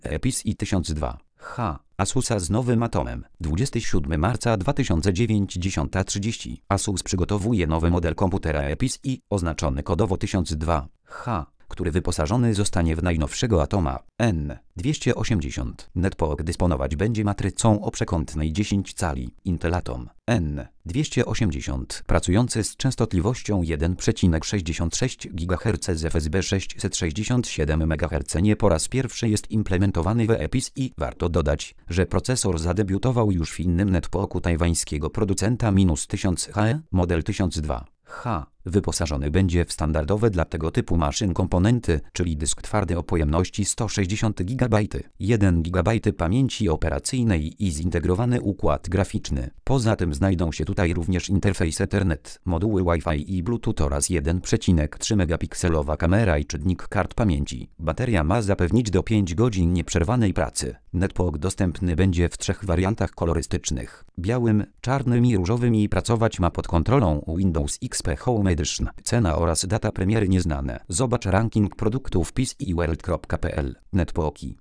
EPIS-I 1002H. Asusa z nowym atomem. 27 marca 2009 10:30. Asus przygotowuje nowy model komputera EPIS-I, oznaczony kodowo 1002H, który wyposażony zostanie w najnowszego atoma N280. Netbook dysponować będzie matrycą o przekątnej 10 cali Intel Atom N280, pracujący z częstotliwością 1,66 GHz z FSB 667 MHz. Nie po raz pierwszy jest implementowany w EPIS-I. Warto dodać, że procesor zadebiutował już w innym netbooku tajwańskiego producenta -1000H. Model 1002H wyposażony będzie w standardowe dla tego typu maszyn komponenty, czyli dysk twardy o pojemności 160 GB, 1 GB pamięci operacyjnej i zintegrowany układ graficzny. Poza tym znajdą się tutaj również interfejs Ethernet, moduły Wi-Fi i Bluetooth oraz 1,3 megapikselowa kamera i czytnik kart pamięci. Bateria ma zapewnić do 5 godzin nieprzerwanej pracy. Netbook dostępny będzie w 3 wariantach kolorystycznych: białym, czarnym i różowym i pracować ma pod kontrolą Windows XP Home Edition. Cena oraz data premiery nieznane. Zobacz ranking produktów PCworld.pl. Netbooki.